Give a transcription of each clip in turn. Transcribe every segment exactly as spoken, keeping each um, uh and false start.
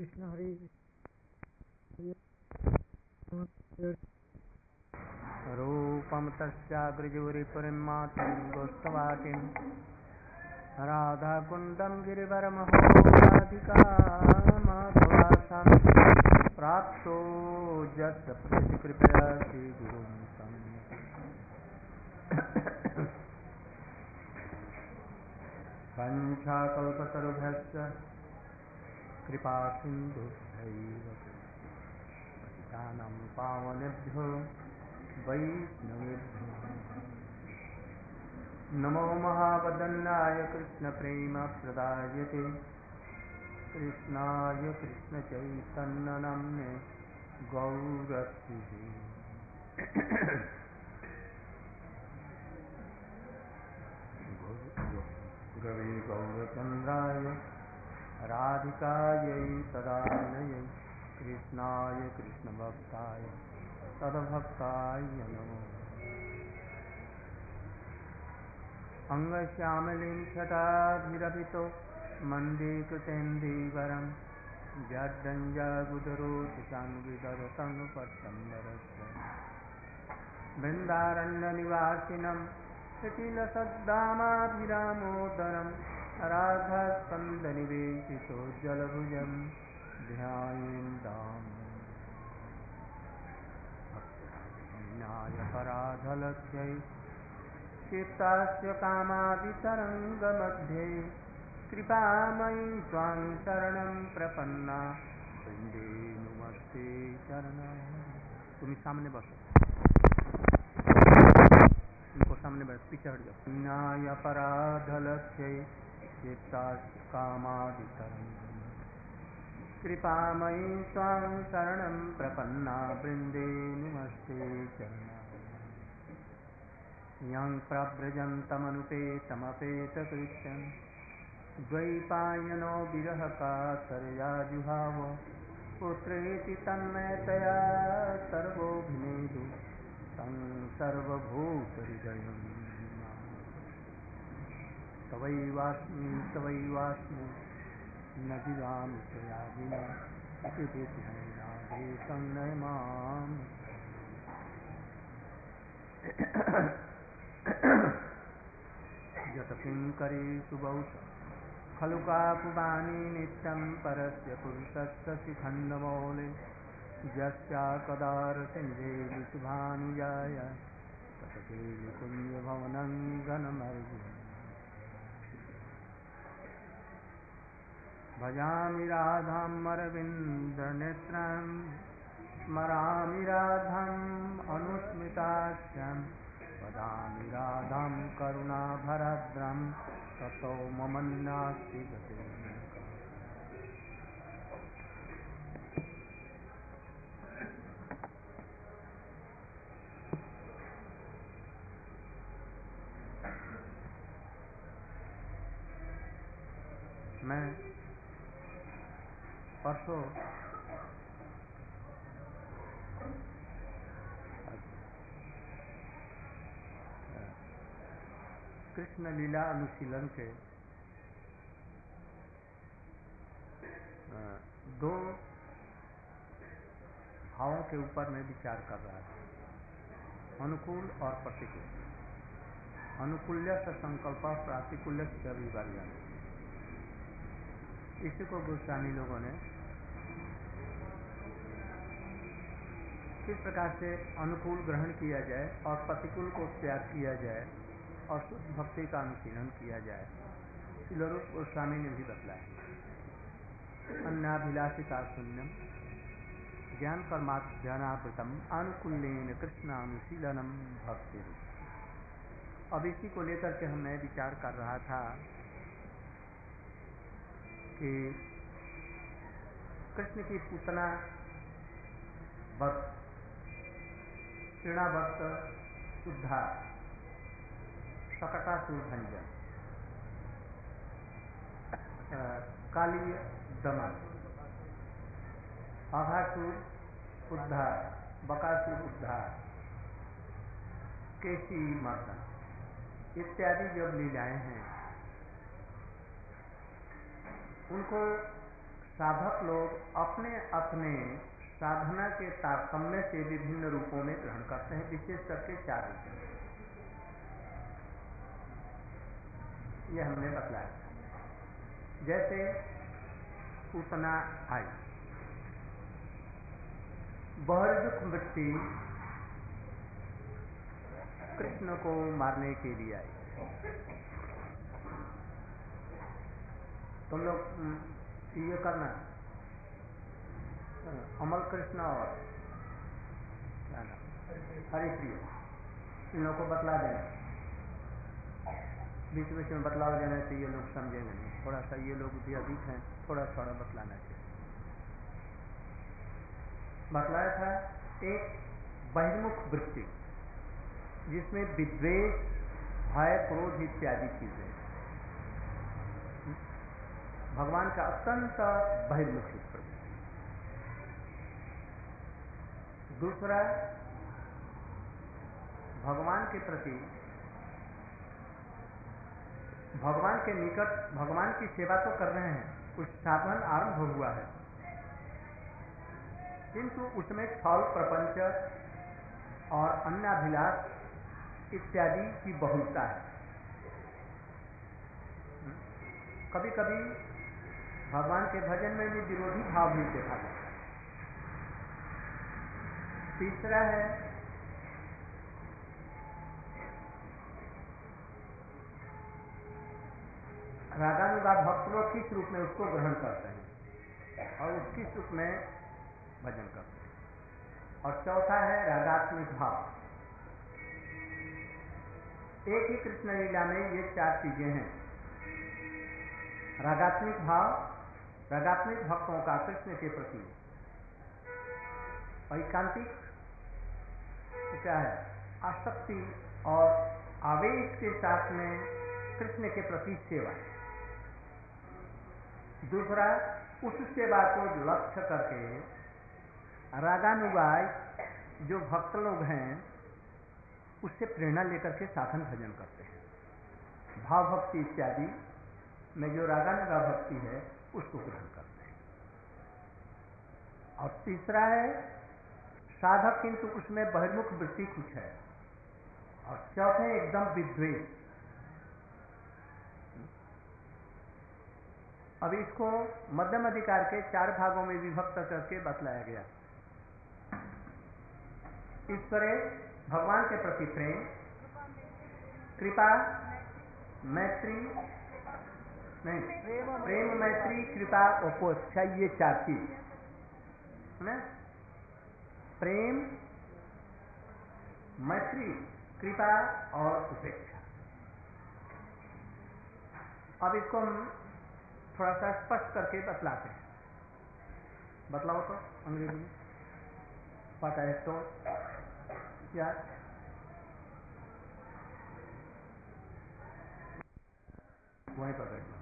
कृष्ण हरे रूपं तस्याग्रजोरिपुरीमातुं गोष्ठवाटिं राधाकुण्डं गिरिवरमहो राधिका माधवासां प्राप्तो यस्य प्रतिकृपया श्रीगुरुं तं वञ्चाकल्पतरुभ्यश्च कृपासिन्धुभ्यैव पतितानां पावनेभ्यो वैष्णवेभ्यो नमो महावदन्याय कृष्णप्रेमप्रदायते कृष्णाय कृष्णचैतन्यनाम्ने गौरत्रिवे गुरवे गौरचन्द्राय राधिकायै तदालयै कृष्णाय कृष्णभक्ताय तद्भक्ताय नमो अंगश्यामलीं छटाभिरभितो मन्दे कृतेन्दीवरं जड्डञ्जागुदरोचचान्विदरतनुपट्टम्बरस्य बृन्दारण्यनिवासिनं कुटिलसद्दामाभिरामोदरं राधास्कन्दनिवेशितो जलभुजं ध्यायेन्दाम् भक्तिनायपराधलक्ष्यै चित्तस्य कामादितरङ्गमध्ये कृपामयी त्वां शरणं प्रपन्ना वृन्दे नमस्ते चरणं तुम्हें सामने बसो उनको सामने बैठ पीछे हट जाओ न्याय अपराधलक्ष्यै चित्तस्य कामादितरङ्गम् कृपामयी त्वां शरणं प्रपन्ना वृन्दे नमस्ते चरणं यं प्रव्रजन्तमनुपेतमपेतकृत्यं द्वैपायनो विरहकातरया जुहाव पुत्रेति तन्मयतया सर्वोऽभिनेदु तं सर्वभूतहृदयं तवैवास्मि तवैवास्मि न जिगामि त्वया विना राधे नय माम् यतकिङ्करेषु बहुश खलु काकुबानी नित्यं परस्य पुरुषस्य शिखण्डमौले यस्याकदारसिन्धे विशुभानुजाय ततते कुञ्जभवनं घनमर्गिं भजामि राधाम् अरविन्दनेत्रां स्मरामि राधाम् अनुस्मिताख्यं वदामि राधां करुणाभरद्रं ततो मम नास्ति गते मैं परसों कृष्ण लीला अनुशीलन के दो भावों के ऊपर मैं विचार कर रहा था, अनुकूल और प्रतिकूल। अनुकूल्य से संकल्प, प्रातिकूल्य से अभिवर्जन। इसी को गोस्वामी लोगों ने किस प्रकार से अनुकूल ग्रहण किया जाए और प्रतिकूल को त्याग किया जाए और शुद्ध भक्ति का अनुशीलन किया जाए, शिलरूप गोस्वामी ने भी बतलाया। अन्नाभिलाषिता शून्यम ज्ञान परमाध्यानावृतम अनुकूल्येन कृष्णानुशीलनम भक्ति। अब इसी को लेकर के हम मैं विचार कर रहा था कि कृष्ण की पूतना भक्त, तृणाभक्त, उद्धार, शकटासुर भंजन, काली दमन, आघासुर उद्धार, बकासुर उद्धार, केशी मर्दन इत्यादि जब लीलाएं हैं, उनको साधक लोग अपने अपने साधना के तारतम्य से विभिन्न रूपों में ग्रहण करते हैं, विशेष करके चार रूप। यह हमने बतलाया। जैसे पूतना आई, बहिर्मुख वृत्ति कृष्ण को मारने के लिए आई। तुम लोग ये करना, अमल कृष्ण और क्या नाम, हरिप्रिय, इन लोगों को बतला देना, बीच बीच में बतलाव देना चाहिए, लोग समझेंगे नहीं। थोड़ा सा ये लोग भी अधिक हैं, थोड़ा थोड़ा बतलाना चाहिए। बतलाया था एक बहिर्मुख वृत्ति जिसमें विद्वेष, भय, क्रोध इत्यादि चीजें, भगवान का अत्यंत बहिर्मुखी प्रवृत्ति। दूसरा, भगवान के प्रति, भगवान के निकट भगवान की सेवा तो कर रहे हैं, कुछ साधन आरंभ हुआ है, किंतु उसमें फल, प्रपंच और अन्य अभिलाष इत्यादि की बहुलता है। कभी कभी भगवान के भजन में भी विरोधी भाव भी देखा जाता है। तीसरा है रागानुगा भक्त लोग किस रूप में उसको ग्रहण करते हैं और उस किस रूप में भजन करते हैं। और चौथा है रागात्मिक भाव। एक ही कृष्ण लीला में ये चार चीजें हैं। रागात्मिक भाव, रागात्मिक भक्तों का कृष्ण के प्रति ऐकांतिक क्या है, आसक्ति और आवेश के साथ में कृष्ण के प्रति सेवा। दूसरा, उस सेवा को लक्ष्य करके रागानुगाय जो भक्त लोग हैं उससे प्रेरणा लेकर के साधन भजन करते हैं। भाव भक्ति इत्यादि में जो रागानुगा भक्ति है उसको ग्रहण करते हैं। और तीसरा है साधक किंतु उसमें बहिर्मुख वृत्ति कुछ है। और चौथे एकदम विद्वेष। अब इसको मध्यम अधिकार के चार भागों में विभक्त करके बतलाया गया। ईश्वरे भगवान के प्रति प्रेम, कृपा, मैत्री, नहीं प्रेम, मैत्री, कृपा, उपेक्षा, ये चार चीज है। प्रेम, मैत्री, कृपा और उपेक्षा। अब इसको हम थोड़ा सा स्पष्ट करके बतलाते हैं। बतलाओ तो अंग्रेजी में पता है तो क्या? वहीं पकड़ लो।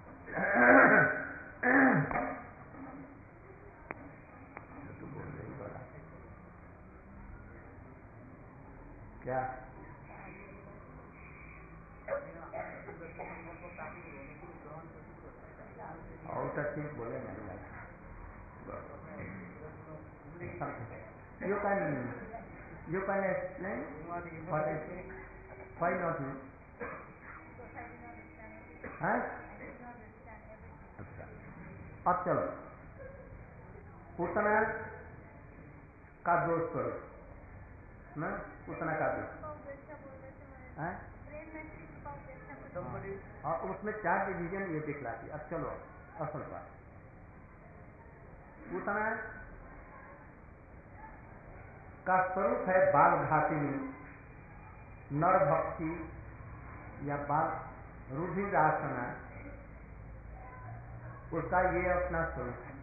तो बोल रही बोला क्या? और तो ठीक बोले नहीं लगा। You can you can explain what is why not you? हाँ? अच्छा, अब चलो उतना का दोष करो ना, उतना का दोष है। और उसमें चार डिवीजन ये दिखलाती। अब चलो असल बात, उतना का स्वरूप है बाल घातिनी, नर भक्ति या बाल रुधिरासना, उसका ये अपना स्वरूप है।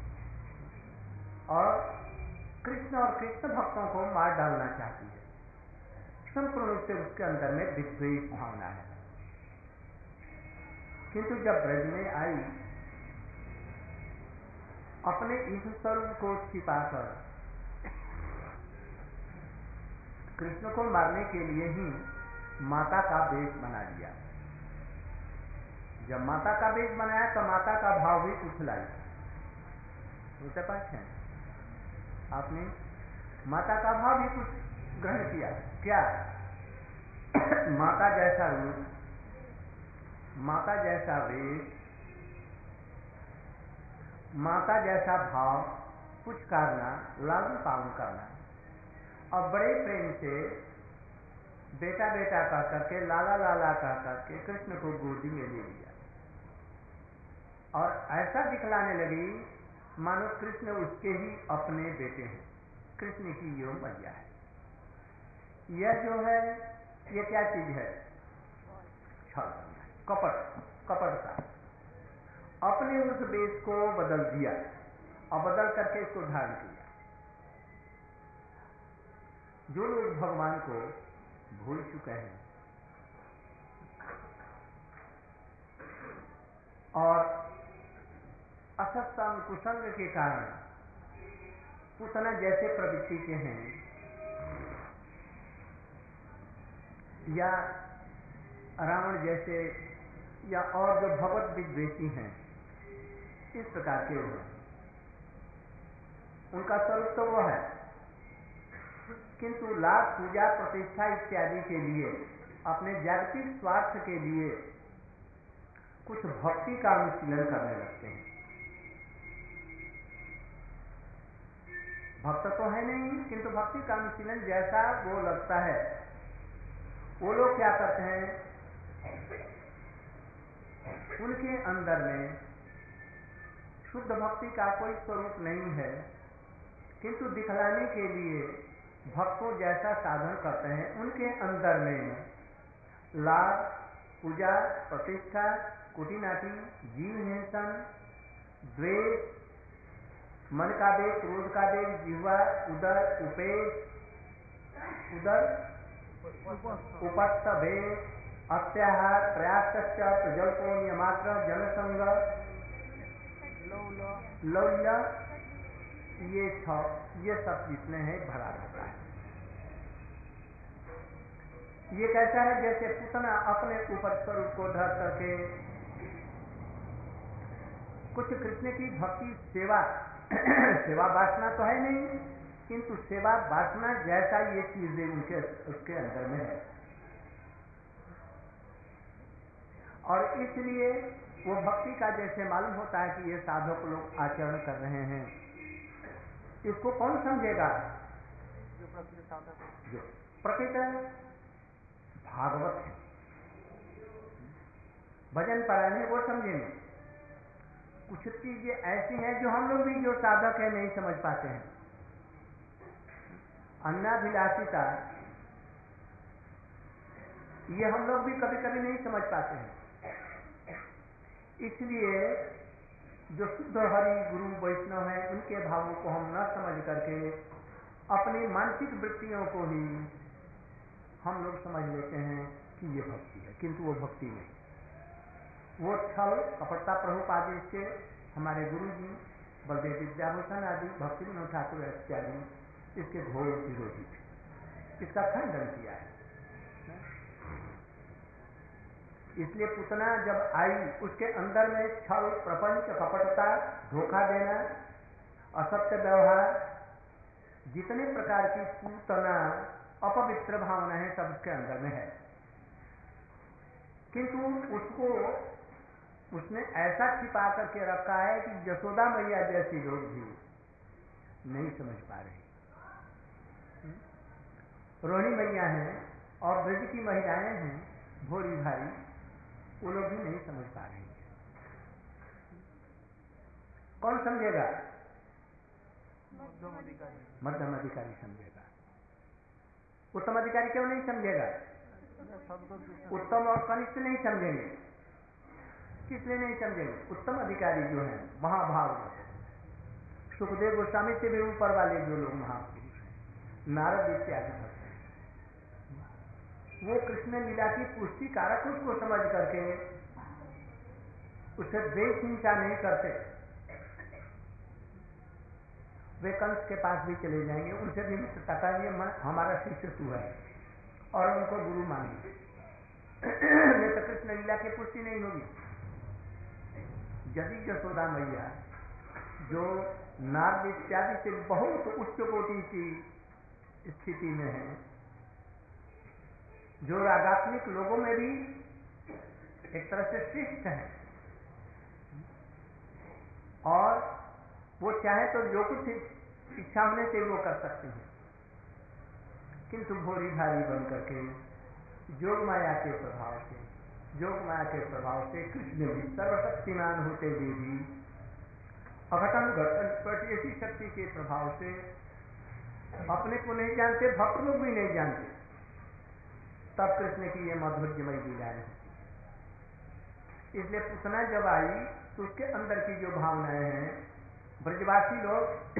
और कृष्ण और कृष्ण भक्तों को मार डालना चाहती है। संपूर्ण रूप से उसके अंदर में विद्वेष भावना है। किंतु जब ब्रज में आई, अपने इस स्वरूप को छिपाकर कृष्ण को मारने के लिए ही माता का वेश बना लिया। जब माता का वेश बनाया तो माता का भाव भी उछलाई। होता पाठ है। आपने माता का भाव भी कुछ ग्रहण किया क्या? माता जैसा रूप, माता जैसा वेश, माता जैसा भाव कुछ करना, लालन पालन करना, और बड़े प्रेम से बेटा बेटा कह करके, लाला लाला कह करके कृष्ण को गोदी में ले लिया और ऐसा दिखलाने लगी मानो कृष्ण उसके ही अपने बेटे हैं। कृष्ण की यो मैया है। यह जो है ये क्या चीज है? छल, कपट, कपटता। अपने उस वेश को बदल दिया और बदल करके इसको धारण किया। जो लोग भगवान को भूल चुके हैं और असत्संग कुसंग के कारण पूतना जैसे प्रवृत्ति के हैं या रावण जैसे या और जो भगवत विद्वेषी हैं, इस प्रकार के हैं, उनका स्वरूप तो वो है, किंतु लाभ पूजा प्रतिष्ठा इत्यादि के लिए, अपने जागतिक स्वार्थ के लिए कुछ भक्ति का अनुशीलन करने लगते हैं। भक्त तो है नहीं, किंतु भक्ति का अनुशीलन जैसा वो लगता है, वो लोग क्या करते हैं, उनके अंदर में शुद्ध भक्ति का कोई स्वरूप नहीं है, किंतु दिखलाने के लिए भक्तों जैसा साधन करते हैं। उनके अंदर में लाभ, पूजा, प्रतिष्ठा, कुटिनाटी, जीव हिंसन, द्वेष, मन का वेग, क्रोध का वेग, जिह्वा, उदर, उपेश, उदर उपस्थ भेद, अत्याहार, प्रयासश्च, प्रजल्पो, नियमात्र, जनसंग, लौल्य, ये छ ये सब जितने हैं भरा रहता है। ये कैसा है? जैसे पूतना अपने ऊपर स्वरूप को धर करके कुछ कृष्ण की भक्ति सेवा सेवा वासना तो है नहीं, किंतु सेवा वासना जैसा ये चीजें उनके उसके अंदर में है, और इसलिए वो भक्ति का जैसे मालूम होता है कि ये साधक लोग आचरण कर रहे हैं। इसको कौन समझेगा? जो प्रकृत साधक, जो प्रकृत भागवत है, भजन परायण है, वो समझेंगे। कुछ चीजें ऐसी हैं जो हम लोग भी जो साधक है नहीं समझ पाते हैं। अन्नाभिलाषिता, ये हम लोग भी कभी कभी नहीं समझ पाते हैं। इसलिए जो शुद्ध हरि गुरु वैष्णव हैं, उनके भावों को हम न समझ करके अपनी मानसिक वृत्तियों को ही हम लोग समझ लेते हैं कि ये भक्ति है, किंतु वो भक्ति नहीं। वो छल कपटता प्रभुपाद के हमारे गुरु जी बलदेव विद्याभूषण आदि, भक्ति विनोद ठाकुर इत्यादि इसके घोर विरोधी थे, इसका खंडन किया है। इसलिए पूतना जब आई, उसके अंदर में छल, प्रपंच, कपटता, धोखा देना, असत्य व्यवहार, जितने प्रकार की पूतना अपवित्र भावना है सब उसके अंदर में है। किंतु उसको उसने ऐसा छिपा करके रखा है कि यशोदा मैया जैसी लोग भी नहीं समझ पा रहे। रोहिणी मैया हैं और ब्रज की महिलाएं हैं भोरी भारी, वो लोग भी नहीं समझ पा रहे। कौन समझेगा? मध्यम अधिकारी, मध्यम अधिकारी समझेगा। उत्तम अधिकारी क्यों नहीं समझेगा? उत्तम और कनिष्ठ नहीं समझेंगे। किस लिए नहीं समझेंगे? उत्तम अधिकारी जो हैं महाभाव, सुखदेव गोस्वामी से भी ऊपर वाले जो लोग महापुरुष हैं, नारद इत्यादि भक्त हैं, वो कृष्ण लीला की पुष्टि कारक उसको समझ करके उसे द्वेष हिंसा नहीं करते। वे कंस के पास भी चले जाएंगे, उनसे भी कथा ये हमारा शिष्य तू है, और उनको गुरु मानेंगे। नहीं तो कृष्ण लीला की पुष्टि नहीं होगी। यदि यशोदा मैया जो नारद इत्यादि से बहुत उच्च कोटि की स्थिति में है, जो रागात्मिक लोगों में भी एक तरह से श्रेष्ठ है, और वो चाहे तो जो कुछ इच्छा होने से वो कर सकते हैं, किंतु भोरी भारी बन करके जोग माया के प्रभाव से जोग माया के प्रभाव से कृष्ण भी सर्वशक्तिमान होते हुए भी अघटन घटन पर ऐसी शक्ति के प्रभाव से अपने को नहीं जानते, भक्त लोग भी नहीं जानते, तब कृष्ण की ये माधुर्यमयी लीलाएं होती है। इसलिए पूतना जब आई तो उसके अंदर की जो भावनाएं हैं, ब्रजवासी लोग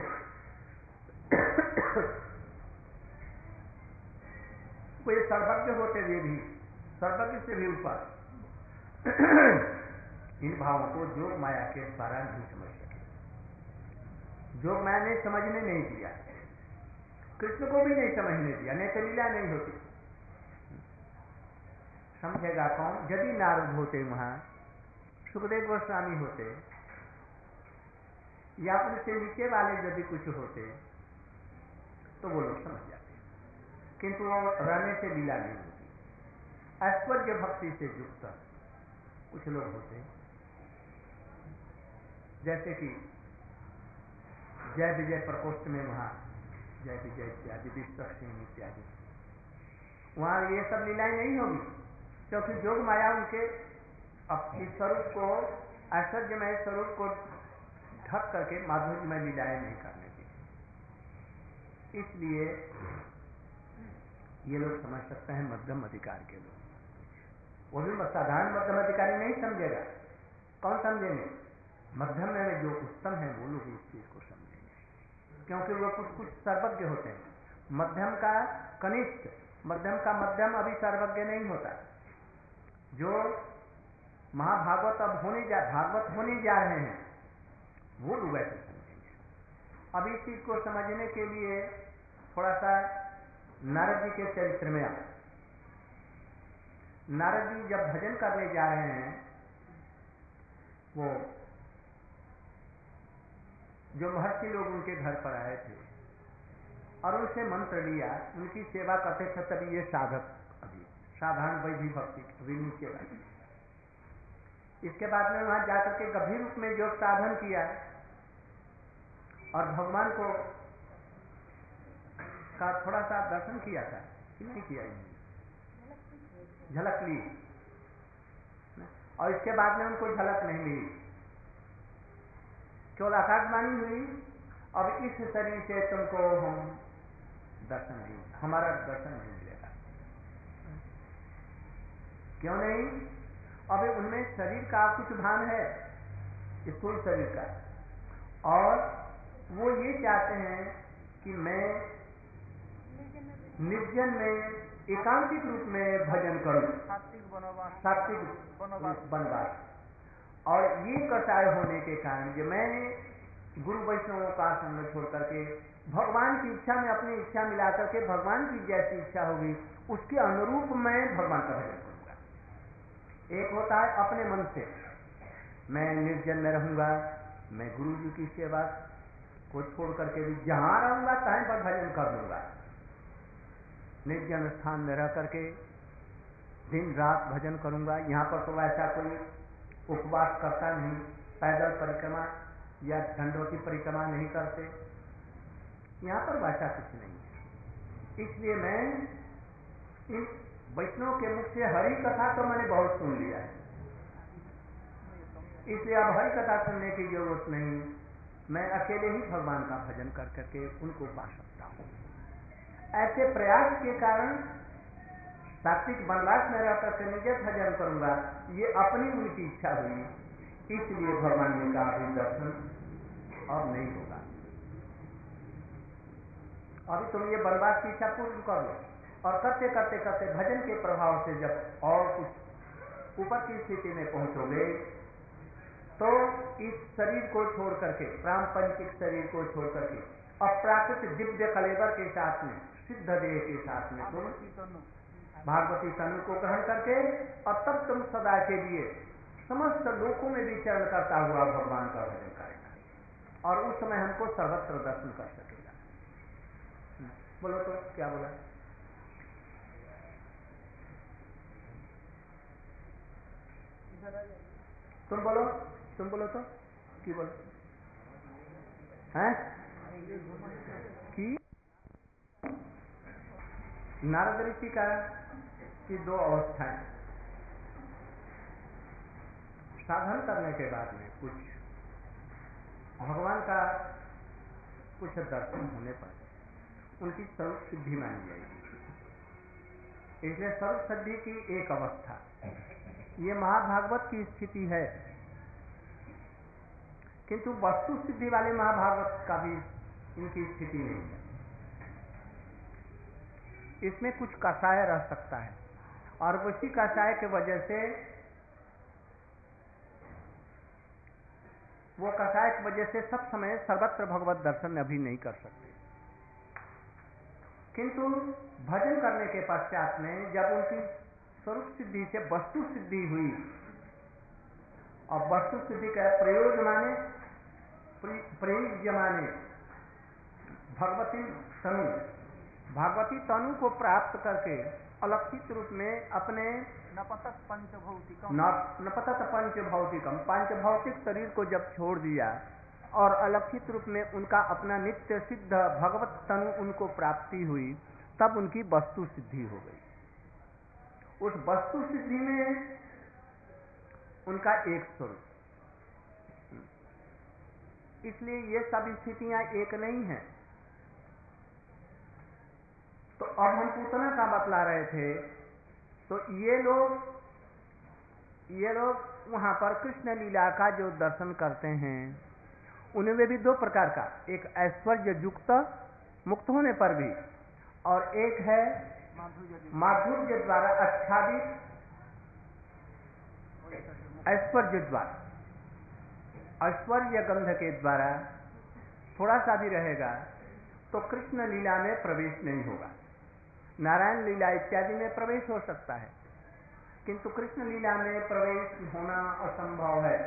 कोई सर्वज्ञ होते हुए भी, सर्वज्ञ से भी ऊपर इन भावों को जोग माया के द्वारा नहीं समझ सके। जोग माया ने समझने नहीं दिया, कृष्ण को भी नहीं समझने दिया, नहीं तो लीला नहीं होती। समझेगा कौन? यदि नारद होते, वहां सुखदेव गोस्वामी होते, या उनसे नीचे वाले यदि कुछ होते तो वो लोग समझ जाते, किंतु वो रहने से लीला नहीं होती। ऐश्वर्य भक्ति से युक्त कुछ लोग होते, जैसे कि जय विजय प्रकोष्ठ में वहां जय विजय इत्यादि विश्व सिंह इत्यादि, वहां ये सब लीलाएं नहीं होगी, क्योंकि जोग माया उनके अपने स्वरूप को, ऐश्वर्यमय स्वरूप को ढक करके माधुर्यमय लीलाएं नहीं करने दी। इसलिए ये लोग समझ सकते हैं मध्यम अधिकार के लोग, वो भी साधारण मध्यम अधिकारी नहीं समझेगा। कौन समझेंगे? मध्यम में जो उत्तम है वो लोग इस चीज को समझेंगे, क्योंकि वो कुछ कुछ सर्वज्ञ होते हैं। मध्यम का कनिष्ठ, मध्यम का मध्यम अभी सर्वज्ञ नहीं होता। जो महाभागवत अब होने जा भागवत होने जा रहे हैं वो लोग ऐसे समझेंगे। अब इस चीज को समझने के लिए थोड़ा सा नारद जी के चरित्र में आए। नारद जी जब भजन करने जा रहे हैं, वो जो महर्षि लोग उनके घर पर आए थे और उनसे मंत्र लिया, उनकी सेवा करते थे, तभी ये साधक अभी साधारण वैधि भक्ति अभी नीचे लगे। इसके बाद में वहां जाकर के गंभीर रूप में योग साधन किया और भगवान को का थोड़ा सा दर्शन किया था कि नहीं किया, झलक ली, और इसके बाद में उनको झलक नहीं मिली, केवल आकाशवाणी हुई, अब इस शरीर से तुमको हम दर्शन नहीं, हमारा दर्शन नहीं मिलेगा। क्यों नहीं? अभी उनमें शरीर का कुछ भान है, स्थूल शरीर का, और वो ये चाहते हैं कि मैं निर्जन में एकांतिक रूप में भजन करूं, सात्विक वनवास, और ये कसाय होने के कारण कि मैं गुरु वैष्णवों का संग छोड़ करके भगवान की इच्छा में अपनी इच्छा मिला करके भगवान की जैसी इच्छा होगी उसके अनुरूप मैं भगवान का भजन करूंगा। एक होता है अपने मन से मैं निर्जन में रहूंगा, मैं गुरु जी की सेवा को छोड़ करके भी जहां रहूंगा तहीं पर भजन कर लूंगा, निर्जन स्थान में रह करके दिन रात भजन करूंगा। यहाँ पर तो ऐसा कोई उपवास करता नहीं, पैदल परिक्रमा या दंडवती परिक्रमा नहीं करते, यहाँ पर वैसा कुछ नहीं है। इसलिए मैं इन वैष्णव के मुख से हरि कथा तो मैंने बहुत सुन लिया है, इसलिए अब हरि कथा सुनने की जरूरत नहीं, मैं अकेले ही भगवान का भजन कर करके उनको पा सकता हूँ। ऐसे प्रयास के कारण सात्विक वनवास में रह करके निज भजन करूंगा, ये अपनी उनकी इच्छा हुई, इसलिए भगवान ने कहा अभी दर्शन अब नहीं होगा, अभी तुम ये वनवास की इच्छा पूर्ण कर लो। और करते करते करते भजन के प्रभाव से जब और कुछ ऊपर की स्थिति में पहुंचोगे तो इस शरीर को छोड़ करके, प्रापंचिक शरीर को छोड़ करके अप्राकृत दिव्य कलेवर के साथ में, सिद्ध देह के साथ में तुम भागवती तनु को ग्रहण करके, और तब तुम सदा के लिए समस्त लोकों में विचरण करता हुआ भगवान का भजन करेगा। और उस समय हमको सर्वत्र दर्शन कर सकेगा। बोलो तो क्या बोला? तुम बोलो, तुम बोलो तो की बोलो हैं कि नारद ऋषि का की दो अवस्थाएं, साधन करने के बाद में कुछ भगवान का कुछ दर्शन होने पर उनकी सर्व सिद्धि मानी जाएगी। इसलिए सर्व सिद्धि की एक अवस्था ये महाभागवत की स्थिति है, किंतु वस्तु सिद्धि वाले महाभागवत का भी इनकी स्थिति नहीं है। इसमें कुछ कषाय रह सकता है और उसी कषाय के वजह से वो कषाय की वजह से सब समय सर्वत्र भगवत दर्शन अभी नहीं कर सकते, किंतु भजन करने के पश्चात में जब उनकी स्वरूप सिद्धि से वस्तु सिद्धि हुई, और वस्तु सिद्धि का प्रयोग माने प्रयोग माने भगवती तनु, भगवती तनु को प्राप्त करके अलक्षित रूप में अपने नपतत पंचभौतिकम नपतत पंचभौतिकम पांच भौतिक शरीर को जब छोड़ दिया और अलक्षित रूप में उनका अपना नित्य सिद्ध भगवत तनु उनको प्राप्ति हुई, तब उनकी वस्तु सिद्धि हो गई। उस वस्तु सिद्धि में उनका एक स्वरूप, इसलिए ये सब स्थितियां एक नहीं हैं। तो अब हम पूतना का बतला रहे थे, तो ये लोग ये लोग वहां पर कृष्ण लीला का जो दर्शन करते हैं, उनमें भी दो प्रकार का, एक ऐश्वर्य युक्त मुक्त होने पर भी, और एक है माधुर्य द्वारा आच्छादित ऐश्वर्य द्वारा, ऐश्वर्य गंध के द्वारा थोड़ा सा भी रहेगा तो कृष्ण लीला में प्रवेश नहीं होगा। नारायण लीला इत्यादि में प्रवेश हो सकता है, किंतु कृष्ण लीला में प्रवेश होना असंभव है।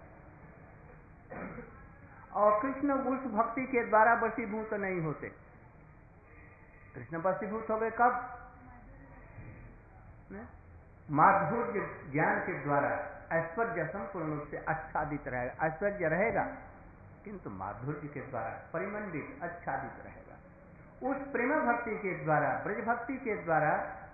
और कृष्ण उस भक्ति के द्वारा वशीभूत नहीं होते। कृष्ण वशीभूत हो गए कब? माधुर्य ज्ञान के द्वारा ऐश्वर्य संपूर्ण रूप से आच्छादित रहेगा। ऐश्वर्य रहेगा किंतु माधुर्य के द्वारा परिमंडित आच्छादित रहेगा। उस प्रेम भक्ति के द्वारा, ब्रज भक्ति के द्वारा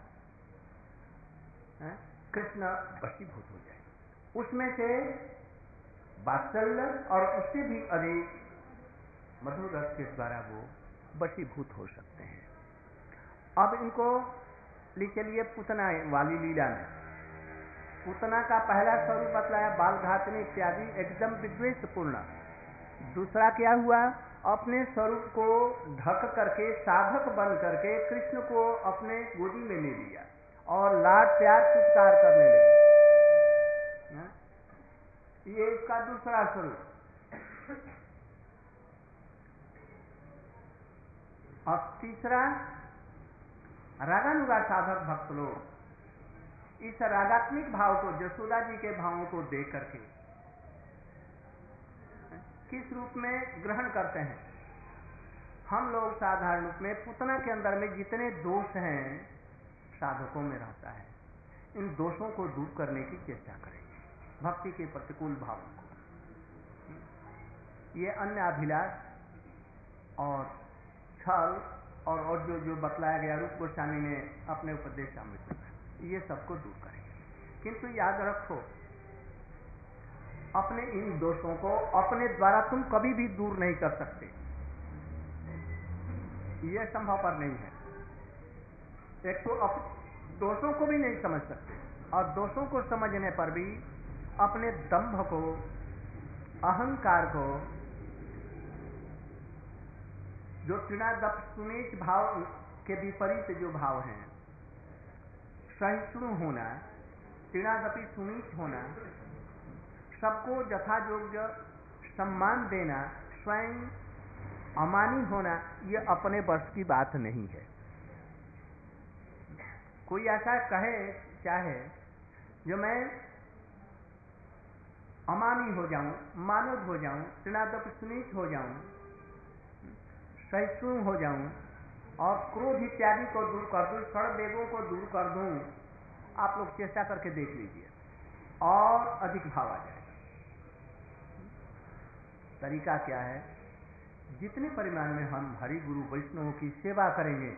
कृष्ण वशीभूत हो जाए। उसमें से वात्सल्य और उससे भी अधिक मधुर रस के द्वारा वो वशीभूत हो सकते हैं। अब इनको ले चलिए पूतना वाली लीला में। पूतना का पहला स्वरूप बतलाया बाल घातनी इत्यादि एकदम विद्वेषपूर्ण। दूसरा क्या हुआ? अपने स्वरूप को ढक करके साधक बन करके कृष्ण को अपने गोदी में ले लिया और लाड प्यार स्वीकार करने लगे। ये इसका दूसरा स्वरूप। और तीसरा, रागानुगा साधक भक्त लोग इस रागात्मिक भाव को, यशोदा जी के भावों को देख करके किस रूप में ग्रहण करते हैं। हम लोग साधारण रूप में पूतना के अंदर में जितने दोष हैं साधकों में रहता है, इन दोषों को दूर करने की चेष्टा करेंगे, भक्ति के प्रतिकूल भावों को। ये अन्य अभिलाष और छल और, और जो जो बतलाया गया रूप गोस्वामी ने अपने उपदेश अमृत में, ये सबको दूर करेंगे। किंतु याद रखो, अपने इन दोषों को अपने द्वारा तुम कभी भी दूर नहीं कर सकते, यह संभव पर नहीं है। एक तो दोषों को भी नहीं समझ सकते, और दोषों को समझने पर भी अपने दंभ को, अहंकार को, जो तृणादप सुनीच भाव के विपरीत जो भाव हैं, सहिष्णु होना, तृणादपि सुनीच होना, सबको यथा योग्य सम्मान देना, स्वयं अमानी होना, ये अपने बस की बात नहीं है। कोई ऐसा कहे चाहे जो मैं अमानी हो जाऊं, मानव हो जाऊं, तृणादप सुनीत हो जाऊं, सहिष्णु हो जाऊं और क्रोध इत्यादि को दूर कर दूं, षड वेगों को दूर कर दूं। आप लोग चेष्टा करके देख लीजिए और अधिक भाव आ जाएगा। तरीका क्या है? जितने परिमाण में हम हरि गुरु वैष्णवों की सेवा करेंगे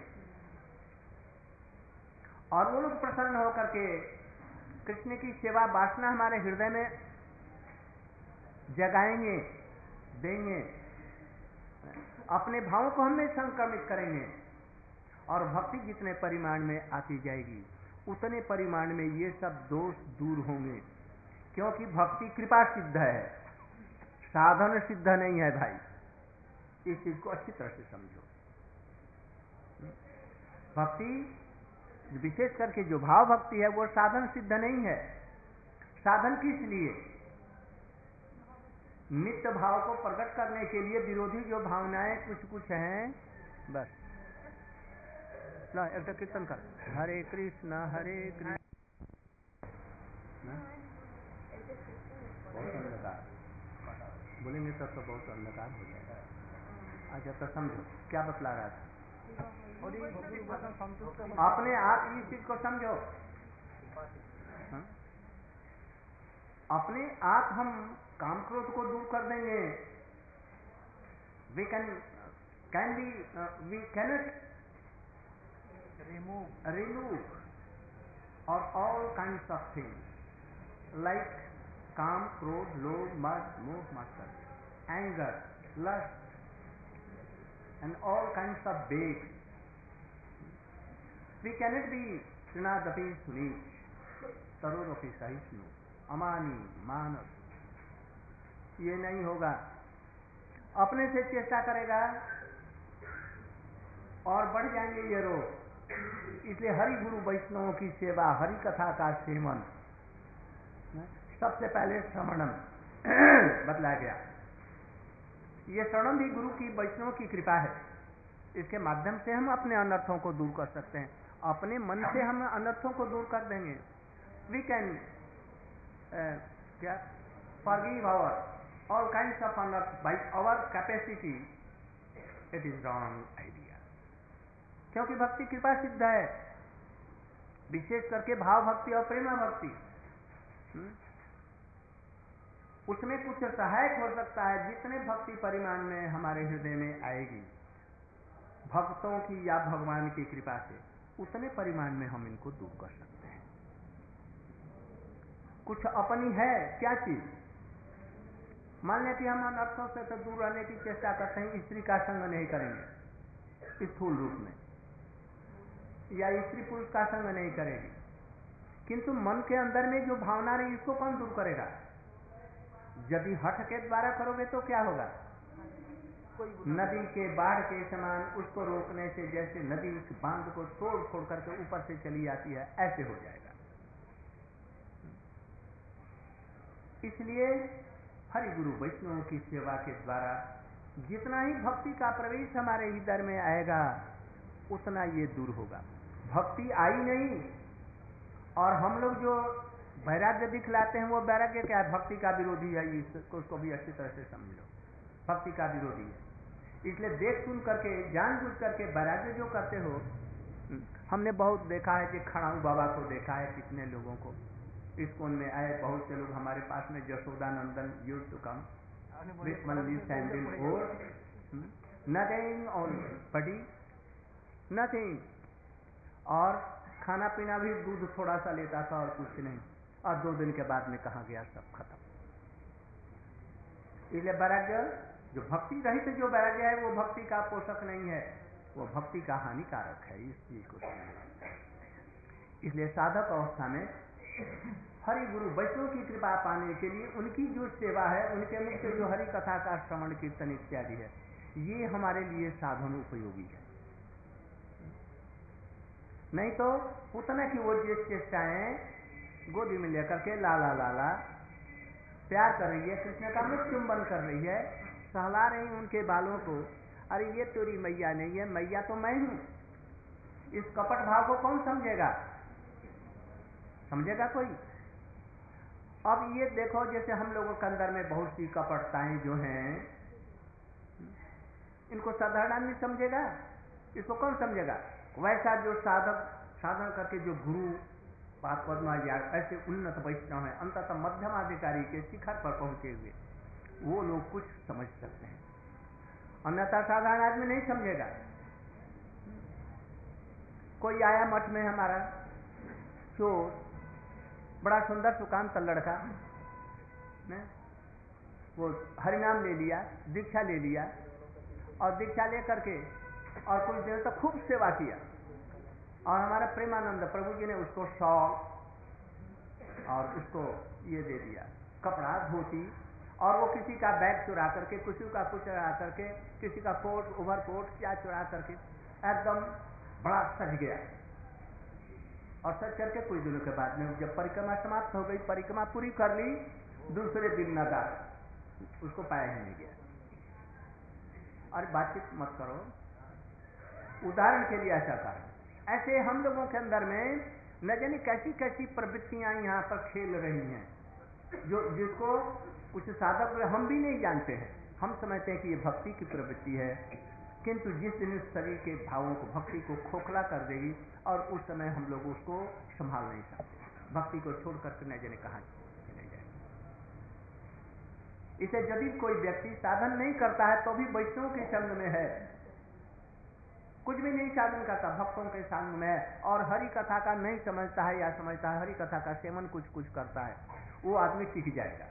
और वो लोग प्रसन्न होकर के कृष्ण की सेवा वासना हमारे हृदय में जगाएंगे, देंगे, अपने भावों को हमें संक्रमित करेंगे और भक्ति जितने परिमाण में आती जाएगी उतने परिमाण में ये सब दोष दूर होंगे, क्योंकि भक्ति कृपा सिद्ध है, साधन सिद्ध नहीं है भाई। इस चीज को अच्छी तरह से समझो। भक्ति विशेष करके जो भाव भक्ति है वो साधन सिद्ध नहीं है। साधन किस लिए? नित्य भाव को प्रकट करने के लिए विरोधी जो भावनाएं कुछ कुछ हैं, बस ला एक कीर्तन कर, हरे कृष्ण हरे कृष्ण। बहुत अंधकार बोलेंगे तब तो बहुत अंधकार हो जाएगा। अच्छा तो समझो क्या बतला रहा था। अपने आप इस चीज को समझो, हा? अपने आप हम काम क्रोध को दूर कर देंगे। We can can be we cannot remove remove और all kinds of things like काम, क्रोध, लोभ, मद, मोह, मत्सर, anger, lust and all kinds of baits. We cannot be trinadapi sunit, tarodapi sahisnu, अमानी, मानव, ये नहीं होगा। अपने से चेष्टा करेगा और बढ़ जाएंगे ये रोग। इसलिए हरि गुरु वैष्णवों की सेवा, हरि कथा का सेवन, सबसे पहले श्रवणम बतलाया गया। ये श्रवणम भी गुरु की वैष्णव की कृपा है। इसके माध्यम से हम अपने अनर्थों को दूर कर सकते हैं। अपने मन से हम अनर्थों को दूर कर देंगे। वी कैन क्या forgive our all kinds of अनर्थ by our capacity. It is wrong idea, क्योंकि भक्ति कृपा सिद्ध है, विशेष करके भाव भक्ति और प्रेमा भक्ति। हुँ? उसमें कुछ सहायक हो सकता है। जितने भक्ति परिमाण में हमारे हृदय में आएगी भक्तों की या भगवान की कृपा से, उतने परिमाण में हम इनको दूर कर सकते हैं। कुछ अपनी है क्या चीज? मान लें कि हम अनर्थों से तो दूर रहने की चेष्टा करते हैं, स्त्री का संग नहीं करेंगे स्थूल रूप में, या स्त्री पुरुष का संग नहीं करेगी, किंतु मन के अंदर में जो भावना रही इसको कौन दूर करेगा? यदि हठ के द्वारा करोगे तो क्या होगा? नदी के बाढ़ के समान उसको रोकने से जैसे नदी उस बांध को तोड़ फोड़ करके ऊपर से चली आती है, ऐसे हो जाएगा। इसलिए हरि गुरु वैष्णव की सेवा के द्वारा जितना ही भक्ति का प्रवेश हमारे हृदय में आएगा उतना ये दूर होगा। भक्ति आई नहीं और हम लोग जो वैराग्य दिखलाते हैं वो वैराग्य क्या है? भक्ति का विरोधी है। इसको उसको भी अच्छी तरह से समझ लो, भक्ति का विरोधी है। इसलिए देख सुन करके जानबूझ करके वैराग्य जो करते हो, हमने बहुत देखा है कि खड़ाऊ बाबा को देखा है, कितने लोगों को इस्कॉन में आए, बहुत से लोग हमारे पास में Yashoda Nandan used to come with only sandal और नथिंग ऑन बॉडी, नथिंग, और खाना पीना भी दूध थोड़ा सा लेता था और कुछ नहीं, और दो दिन के बाद में कहाँ गया, सब खत्म। इसलिए वैराग्य जो भक्ति रहित जो वैराग्य है वो भक्ति का पोषक नहीं है, वो भक्ति का हानिकारक है। इस चीज को समझना। इसलिए साधक अवस्था में हरि गुरु वैष्णव की कृपा पाने के लिए उनकी जो सेवा है, उनके मुख से जो हरि कथा का श्रवण कीर्तन इत्यादि है, ये हमारे लिए साधन उपयोगी है। नहीं तो उतना की वो जिस चेष्टाएं गोदी में लेकर के लाला लाला प्यार कर रही है, कृष्ण का मुख चुंबन कर रही है, सहला रही उनके बालों को, अरे ये तेरी मैया नहीं है, मैया तो मैं हूं। इस कपट भाव को कौन समझेगा? समझेगा कोई? अब ये देखो, जैसे हम लोगों के अंदर में बहुत सी कपटताएं जो हैं, इनको साधारण आदमी समझेगा? इसको कौन समझेगा? वैसा जो साधक साधन करके जो गुरु पाद पद्मा या ऐसे उन्नत वैष्णव हैं, अंततः मध्यम अधिकारी के शिखर पर पहुंचे हुए, वो लोग कुछ समझ सकते हैं, अन्यथा साधारण आदमी नहीं समझेगा। कोई आया मठ में हमारा चोर, बड़ा सुंदर सुकांत लड़का, ने वो हरिनाम ले लिया, दीक्षा ले लिया, और दीक्षा ले करके और कुछ देर तक खूब सेवा किया, और हमारा प्रेमानंद प्रभु जी ने उसको शॉल और उसको ये दे दिया, कपड़ा धोती, और वो किसी का बैग चुरा करके, किसी का कुछ चुरा करके, किसी का कोट ओवर कोट क्या चुरा करके एकदम बड़ा सज गया। और सज करके कुछ दिनों के बाद में जब परिक्रमा समाप्त हो गई, परिक्रमा पूरी कर ली, दूसरे दिन नदार उसको पाया ही नहीं गया। और बातचीत मत करो, उदाहरण के लिए ऐसा कर। ऐसे हम लोगों के अंदर में न जाने कैसी कैसी प्रवृत्तियां यहाँ पर खेल रही हैं, जो जिसको कुछ साधक हम भी नहीं जानते हैं। हम समझते हैं कि ये भक्ति की प्रवृत्ति है, किंतु जिस दिन इस शरीर के भावों को, भक्ति को खोखला कर देगी, और उस समय हम लोग उसको संभाल नहीं सकते, भक्ति को छोड़ करके न जाने कहाँ चले जाए। इसे यदि कोई व्यक्ति साधन नहीं करता है तो भी वैष्णव के संग में है, कुछ भी नहीं साधन करता, भक्तों के संग में है, और हरि कथा का नहीं समझता है, या समझता है हरि कथा का सेवन कुछ कुछ करता है, वो आदमी टिक जाएगा।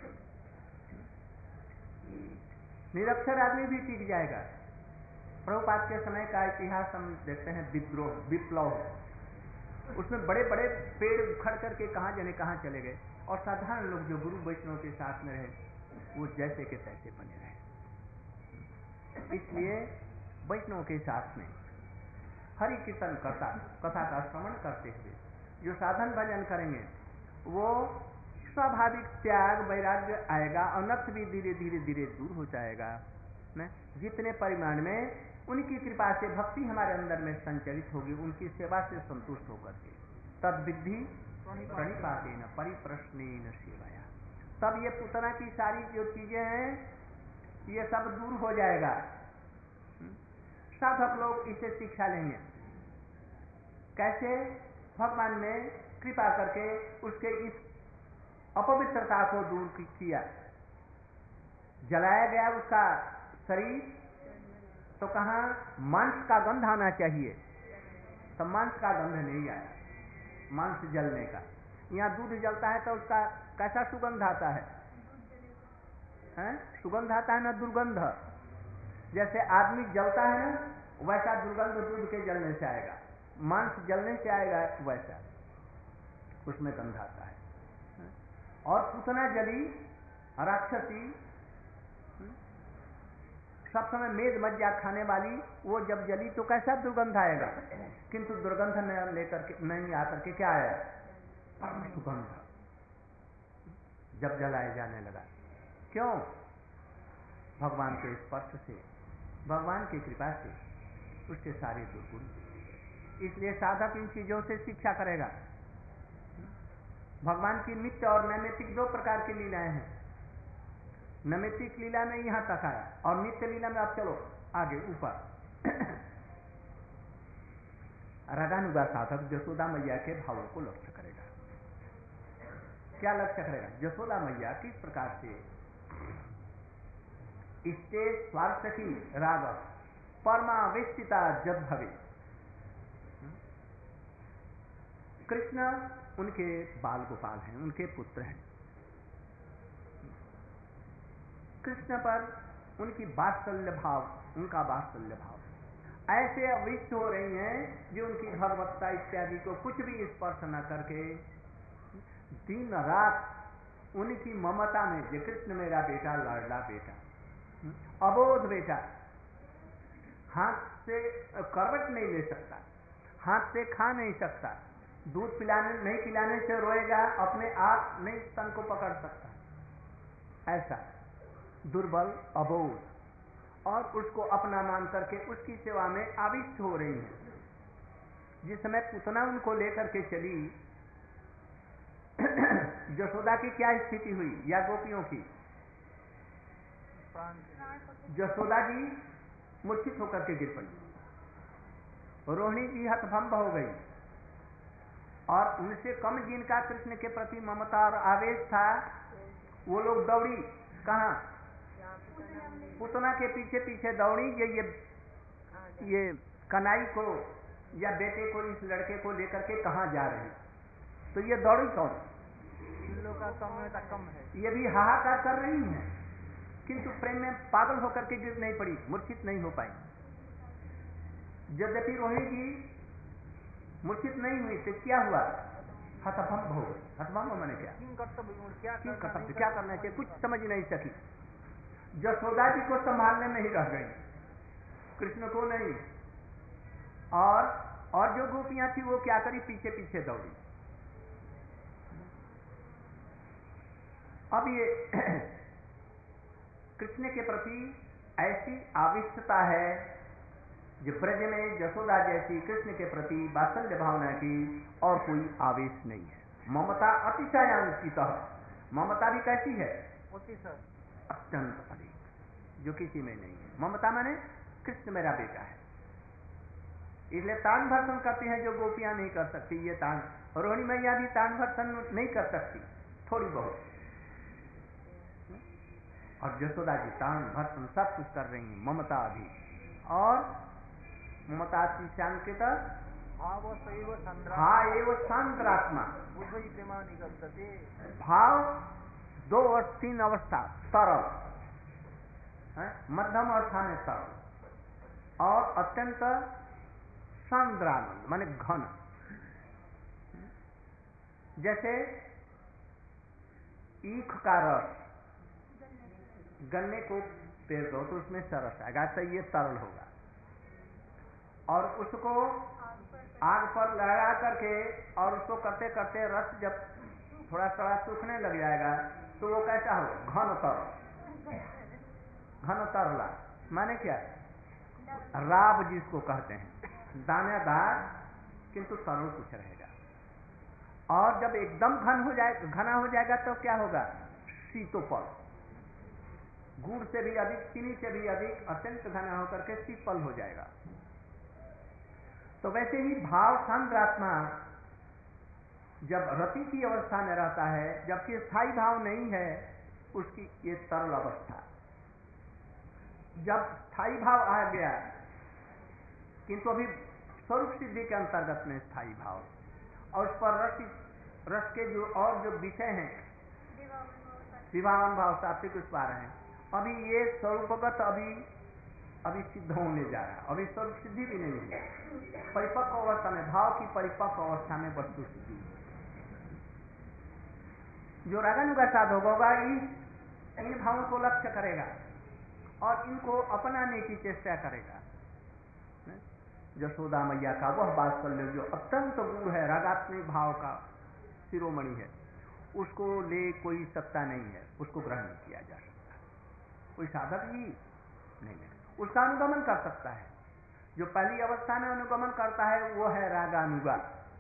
निरक्षर आदमी भी टिक जाएगा। प्रभुपाद के समय का इतिहास हम देखते हैं, विद्रोह विप्लव, उसमें बड़े बड़े पेड़ उखड़ करके कहाँ जाने कहाँ चले गए, और साधारण लोग जो गुरु वैष्णव के साथ में रहे, वो जैसे के तैसे बने रहे। इसलिए वैष्णव के साथ में हरि कीर्तन करता, कथा का श्रवण करते हुए जो साधन भजन करेंगे, वो स्वाभाविक त्याग वैराग्य आएगा, अनर्थ भी धीरे धीरे धीरे दूर हो जाएगा। न जितने परिमाण में उनकी कृपा से भक्ति हमारे अंदर में संचरित होगी, उनकी सेवा से संतुष्ट होकर के, तद विद्धि प्रणिपातेन परिप्रश्नेन सेवाया, तब ये पुतना की सारी जो चीजें हैं ये सब दूर हो जाएगा। साधक लोग इसे शिक्षा लेंगे, कैसे भगवान ने कृपा करके उसके इस अपवित्रता को दूर किया, जलाया गया उसका शरीर, तो कहाँ मांस का गंध आना चाहिए, तो मांस का गंध नहीं आया, मांस जलने का। यहाँ दूध जलता है तो उसका कैसा सुगंध आता है, हैं? सुगंध आता है ना दुर्गंध। जैसे आदमी जलता है ना, वैसा दुर्गंध दूध के जलने से आएगा, मांस जलने से आएगा, वैसा उसमें गंध आता है। और पूतना जली राक्षसी, सब समय मेद मज्जा खाने वाली, वो जब जली तो कैसा दुर्गंध आएगा, किंतु दुर्गंध न लेकर के नहीं आकर के क्या आया, परम सुगंध जब जलाया जाने लगा। क्यों? भगवान के स्पर्श से, भगवान की कृपा से उसके सारे दुर्गुण। इसलिए साधक इन चीजों से शिक्षा करेगा। भगवान की नित्य और नैमित्तिक दो प्रकार की लीलाएं हैं। नैमित्तिक लीला में यहां तक आया, और नित्य लीला में आप चलो आगे ऊपर। रागानुगा साधक यशोदा मैया के भावों को लक्ष्य करेगा। क्या लक्ष्य करेगा? यशोदा मैया किस प्रकार से इसके स्वार्थ की राग परमावेष्टिता जब भवे। कृष्ण उनके बाल गोपाल हैं, उनके पुत्र हैं। कृष्ण पर उनकी वात्सल्य भाव, उनका वात्सल्य भाव ऐसे अविष्ट हो रही हैं जो उनकी भगवत्ता इत्यादि को कुछ भी स्पर्श न करके दिन रात उनकी ममता में, जे कृष्ण मेरा बेटा, लाडला बेटा, अबोध बेटा, हाथ से करवट नहीं ले सकता, हाथ से खा नहीं सकता, दूध पिलाने नहीं पिलाने से रोएगा, अपने आप नहीं स्तन को पकड़ सकता, ऐसा दुर्बल अबोध, और उसको अपना मान करके उसकी सेवा में आविष्ट हो रही है। जिस समय पुतना उनको लेकर के चली, यशोदा की क्या स्थिति हुई या गोपियों की? यशोदा जी मूर्छित होकर के गिर पड़ी, रोहिणी जी हतभम्ब हो गई, और उनसे कम जिनका कृष्ण के प्रति ममता और आवेश था वो लोग दौड़ी कहाँ? पूतना के पीछे पीछे दौड़ी। ये ये ये कनाई को या बेटे को, इस लड़के को लेकर के कहाँ जा रही? तो ये दौड़ी कौन? किलो का समय कम है। ये भी हाहाकार कर रही हैं, किंतु प्रेम में पागल होकर के गिर नहीं पड़ी, मूर्छित नहीं हो पाई। यद्यपि रोहिणी जी मूर्छित नहीं हुई तो क्या हुआ? हतभम्ब हो गई। हतभम्ब मैंने क्या क्या क्यों कर्तव्य क्या करना चाहिए कुछ समझ नहीं सकी। यशोदा जी को संभालने में ही रह गई, कृष्ण को नहीं। और और जो गोपियां थी वो क्या करी? पीछे पीछे दौड़ी। अब ये कृष्ण के प्रति ऐसी आविष्टता है जो ब्रज में यशोदा जैसी कृष्ण के प्रति वात्सल्य भावना की और कोई आवेश नहीं है। ममता अतिशयान्वितः, ममता भी कैसी है? अत्यंत अधिक, जो किसी में नहीं है। ममता माने कृष्ण मेरा बेटा है, इसलिए तान भर्सन करती हैं जो गोपियां नहीं कर सकती। ये तान, रोहिणी मैया भी तान भर्सन नहीं कर सकती, थोड़ी बहुत, और यशोदा जी तान भर्सन सब कुछ कर रही हैं, ममता अभी। और ममता शांकित हा एवं शांतरात्मा। भाव दो और तीन अवस्था, तरल, मध्यम अवस्था में तरल, और अत्यंत सांद्रानंद माने घन। जैसे ईख का रस गन्ने को पेड़ दो तो उसमें सरस आएगा, तो ये तरल होगा। और उसको आग पर लगा करके और उसको करते करते रस जब थोड़ा थोड़ा सूखने लग जाएगा तो वो कैसा हो? घन तरल, घन तरला माने क्या? राब जिसको कहते हैं, दानेदार किंतु तरल कुछ रहेगा। और जब एकदम घन हो जाए, घना हो जाएगा तो क्या होगा? शीतोपल, गुड़ से भी अधिक, चीनी से भी अधिक अत्यंत घना होकर के शीतल हो जाएगा। तो वैसे ही भाव सांद्रात्मा जब रति की अवस्था में रहता है, जबकि स्थायी भाव नहीं है, उसकी ये तरल अवस्था। जब स्थायी भाव आ गया, किंतु अभी स्वरूप सिद्धि के अंतर्गत में स्थायी भाव, और उस पर रस रस के जो और जो विषय हैं, विभावन भाव, सात्विक उस पार हैं, अभी ये स्वरूपगत अभी अभी सिद्ध होने जा रहा है, अभी स्वरूप सिद्धि भी नहीं है। परिपक्व अवस्था में, भाव की परिपक्व अवस्था में वस्तु सिद्धि। जो रागानुगा साधक होगा इन भावों को लक्ष्य करेगा और इनको अपनाने की चेष्टा करेगा। यशोदा मैया का वह वात्सल्य जो अत्यंत गुण है, रागात्मिक भाव का शिरोमणि है, उसको ले कोई सकता नहीं है, उसको ग्रहण नहीं किया जा सकता। कोई साधक ही नहीं है उसका अनुगमन कर सकता है। जो पहली अवस्था में अनुगमन करता है वो है रागानुगा,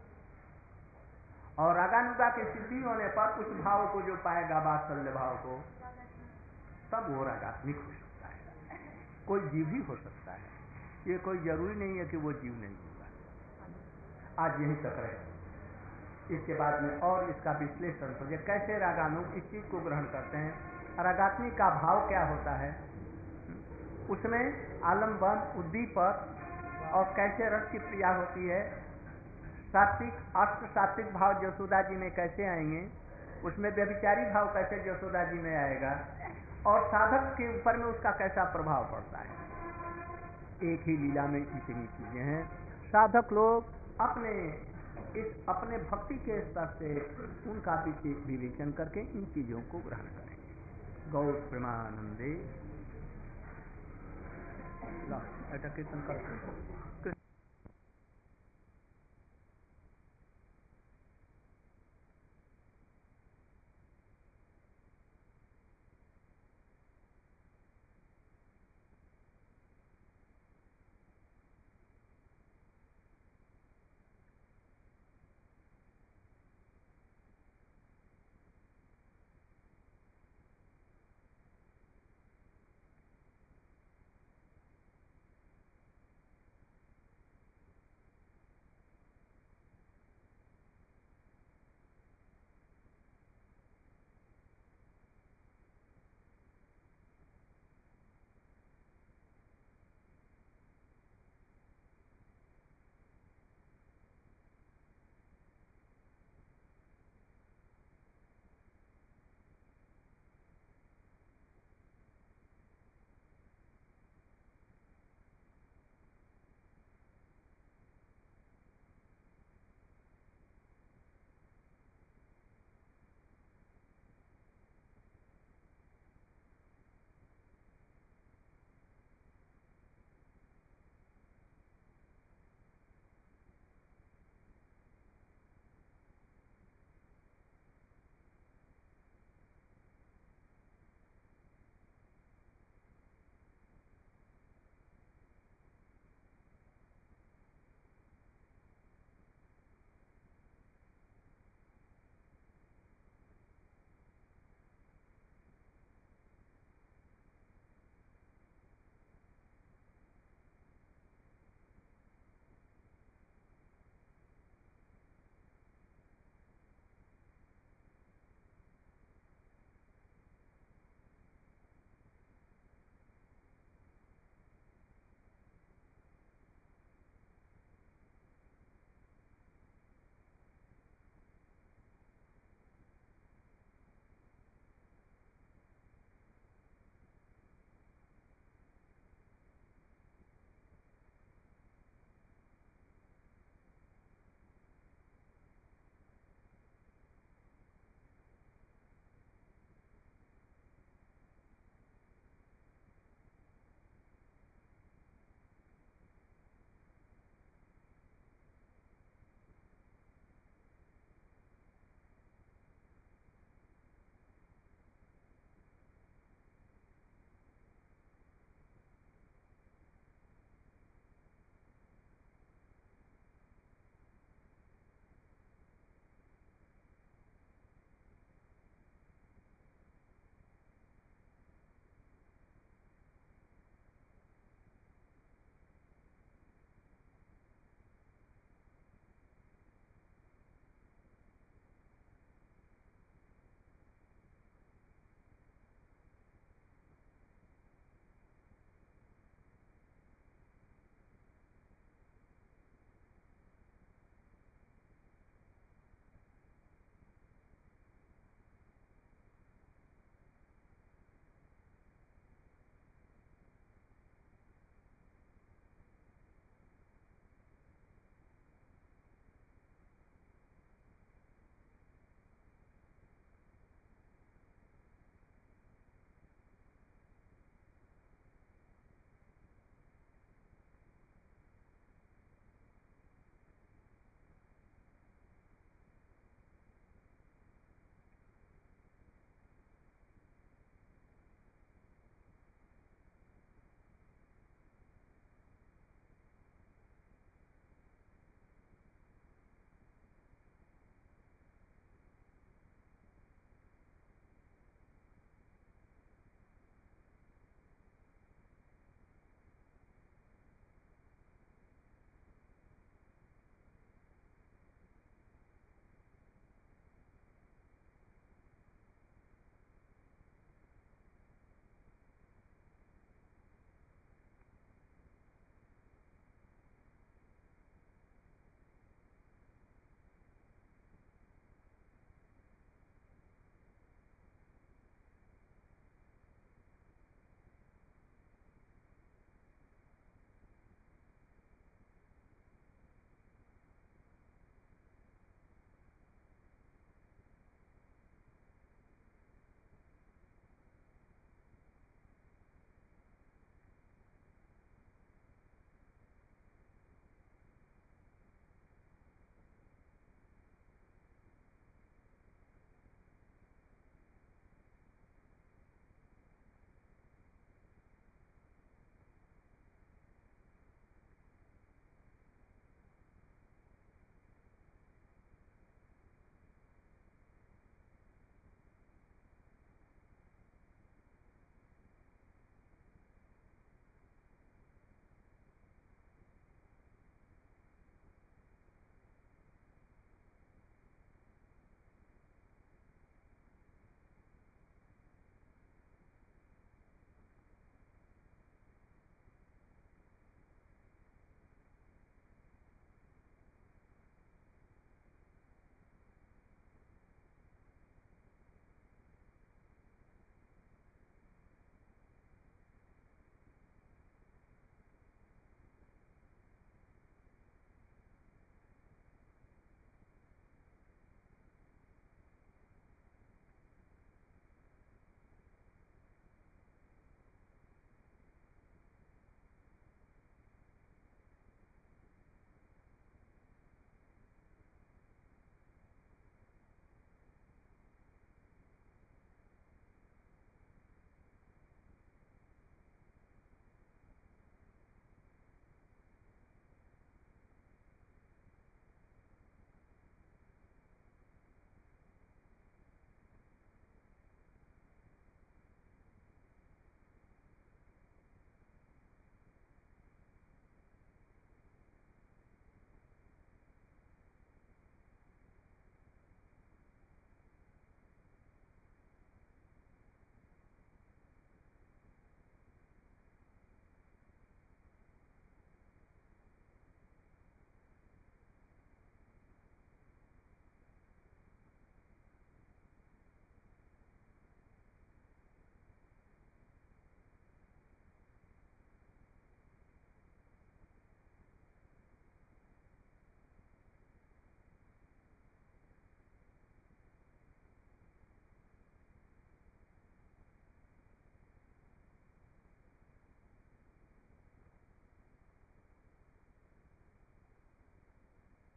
और रागानुगा की सिद्धि होने पर उस भाव को जो पाएगा, वात्सल्य भाव को, तब वो रागात्मिक हो सकता है। कोई जीव ही हो सकता है, ये कोई जरूरी नहीं है कि वो जीव नहीं होगा। आज यहीं तक रहे, इसके बाद में और इसका विश्लेषण तो कैसे रागानुग इस चीज को ग्रहण करते हैं, रागात्मिक का भाव क्या होता है, उसमें आलम्बन, उद्दीपक, और कैसे रस की क्रिया होती है, सात्विक अष्ट सात्विक भाव यशोदा जी में कैसे आएंगे, उसमें व्यभिचारी भाव कैसे यशोदा जी में आएगा, और साधक के ऊपर में उसका कैसा प्रभाव पड़ता है। एक ही लीला में इतनी चीजें हैं। साधक लोग अपने इस अपने भक्ति के स्तर से उनका विवेचन करके इन चीजों को ग्रहण करेंगे। गौर प्रेमानंदे। कीर्तन कर